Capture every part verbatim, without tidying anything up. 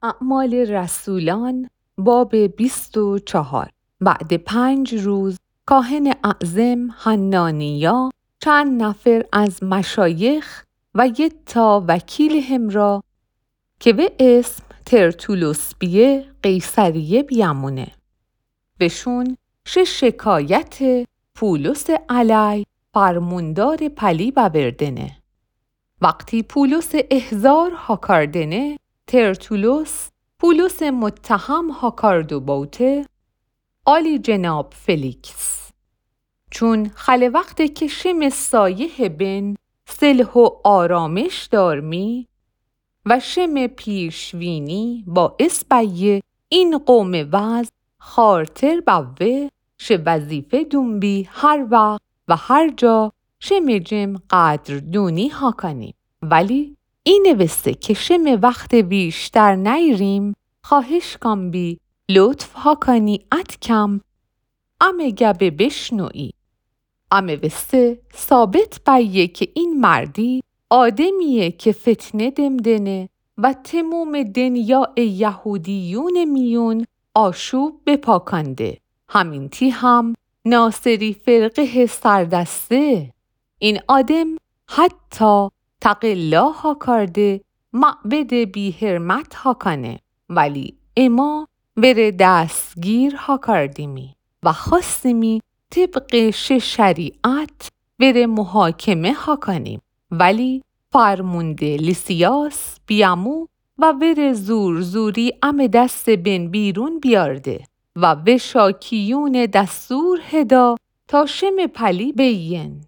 اعمال رسولان باب بیست و چهار. بعد پنج روز کاهن اعظم حنانیا چند نفر از مشایخ و یک تا وکیل همراه که به اسم ترتولوس بیه قیصریه بیامونه وشون شش شکایت پولس علی فرموندار پلی ببردنه. وقتی پولس احضار ها کردنه ترتولوس پولس متهم ها کردو بوته آلی جناب فلیکس چون خل وقت که شم سایه بن صلح و آرامش دارمی و شم پیشوینی با اسبیه این قوم وز خارتر بوه شه وظیفه دنبی هر وقت و هر جا شم جم قدر دونی ها کنیم. ولی این نوسته که شم وقت بیشتر نیریم خواهش کن بی لطف ها کنی ات کم امه گبه بشنوی. امه وسته ثابت بیه که این مردی آدمیه که فتنه دمدنه و تموم دنیا یهودیون میون آشوب بپاکنده. همین تی هم ناصری فرقه سردسته. این آدم حتی تقلا ها کرده معبد بی حرمت ها کنه ولی اما بره دستگیر ها کردیمی و خواستیمی طبق شریعت بره محاکمه ها کنیم ولی فرمونده لیسیاس بیامو و بره زور زوری ام دست بن بیرون بیارده و به شاکیون دستور هدا تا شم پلی بیین.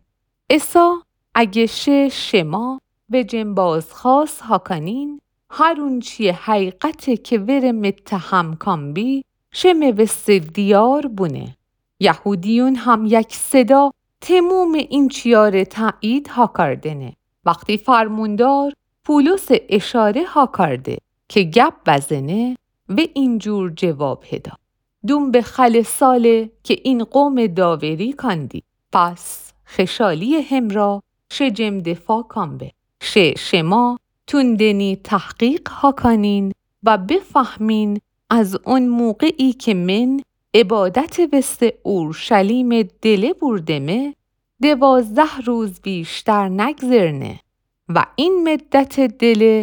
اسا اگه شه شما به جنباز خاص ها کنین هرون چیه حقیقته که ور متهم کن بی شم وست دیار بونه. یهودیون هم یک صدا تموم این چیار تایید ها کردنه. وقتی فرموندار پولس اشاره ها کرده که گپ بزنه به اینجور جواب هدا دوم به خل ساله که این قوم داوری کندی پس خشالی همرا شه جم دفاع کن به شه شما توندنی تحقیق ها کنین و بفهمین از اون موقعی که من عبادت وست اورشلیم دله بردمه دوازده روز بیشتر نگذرنه و این مدت دله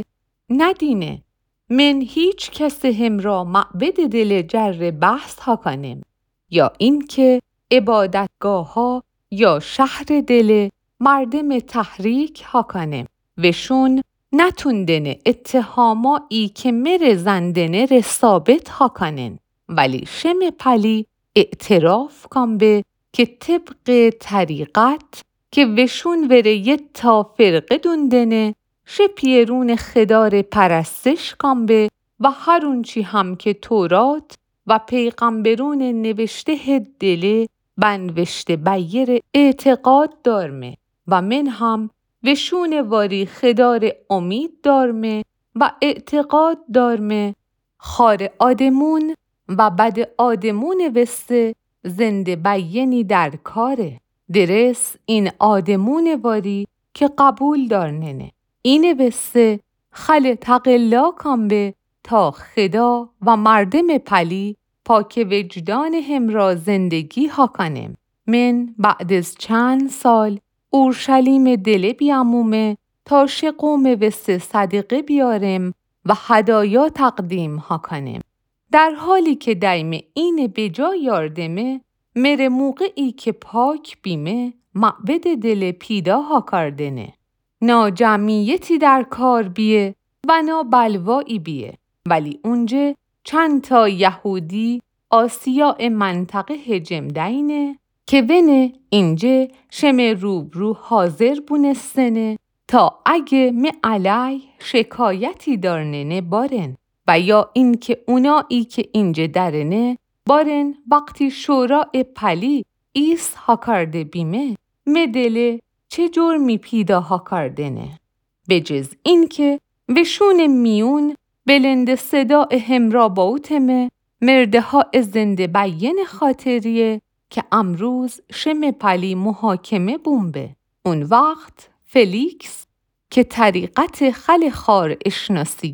ندینه من هیچ کس همرا معبد دل جر بحث ها کنیم یا این که عبادتگاه ها یا شهر دل مردم تحریک ها کنیم وشون نتوندنه اتهاما ای که مر زندنه رسابت ها کنین ولی شم پلی اعتراف کن به که طبق طریقت که وشون وره یه تا فرقه دوندنه شه پیرون خدار پرستش کن به و هرون چی هم که تورات و پیغمبرون نوشته دله بنوشته بیر اعتقاد دارمه و من هم وشون واری خدار امید دارمه و اعتقاد دارمه خار آدمون و بد آدمون وسته زنده بیینی در کاره درس این آدمون واری که قبول دارننه این وسته خل تقلا کن به تا خدا و مردم پلی پاک وجدان همرا زندگی ها کنیم. من بعد از چند سال اورشلیم دله بیامومه تا شه قوم وسته صدقه بیارم و هدایا تقدیم ها کنیم. در حالی که دایم این بجا یاردمه مر موقعی که پاک بیمه معبد دل پیدا ها کردنه نا جمعیتی در کار بیه و نا بلوایی بیه ولی اونجه چند تا یهودی آسیاء منطقه هجم دینه که ونه اینجه شم روبرو حاضر بونستنه تا اگه می علی شکایتی دارننه بارن و یا این که اونایی که اینجه درنه بارن وقتی شورا پلی ایست ها کرده بیمه مدله چه جرمی پیدا ها کردنه بجز این که وشون میون بلند صدا همرا باوتمه مرده ها زنده بیین خاطریه که امروز شم پلی محاکمه بومبه. اون وقت فلیکس که طریقت خل خار اشناسیه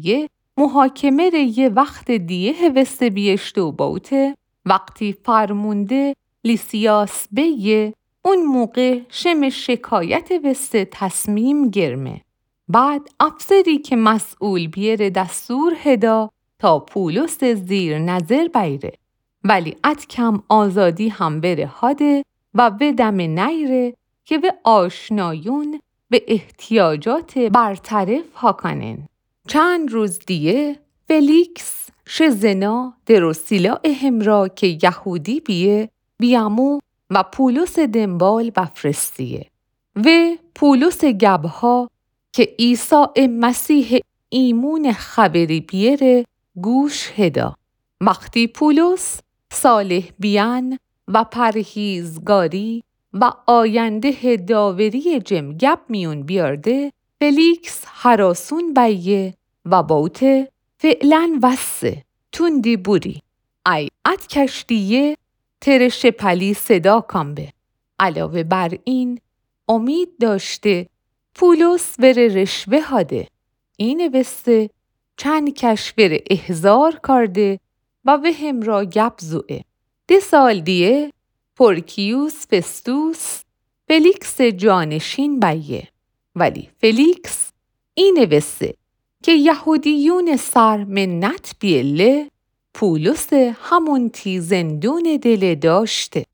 محاکمه ره یه وقت دیه هوسته بیشته و باوته وقتی فرمونده لیسیاس بیه اون موقع شم شکایت وسته تصمیم گرمه. بعد افسری که مسئول بیره دستور هدا تا پولس زیر نظر بیره. ولی ات کم آزادی هم بره هاده و به دم نیره که به آشنایون به احتیاجات برطرف ها کنن. چند روز دیگه فلیکس شزنا دروسیلا همرا که یهودی بیه بیامو و پولس دنبال بفرستیه و پولس گبها که عیسی مسیح ایمون خبری بیره گوش هدا. وقتی پولس صالح بیان و پرهیزگاری و آینده داوری جم گب میون بیارده فلیکس حراسون بیه و باوته فعلا وسه توندی بوری ای ات کشتیه ترش پلی صدا کن به. علاوه بر این امید داشته پولس بره رشوه هاده. این وسته چند کش بره احضار کرده و به همرا گپ زوه. ده سال دیه پورکیوس فستوس فلیکس جانشین بیه. ولی فلیکس این وسته که یهودیون سر منت بیله پولس همون تی زندون دل داشته.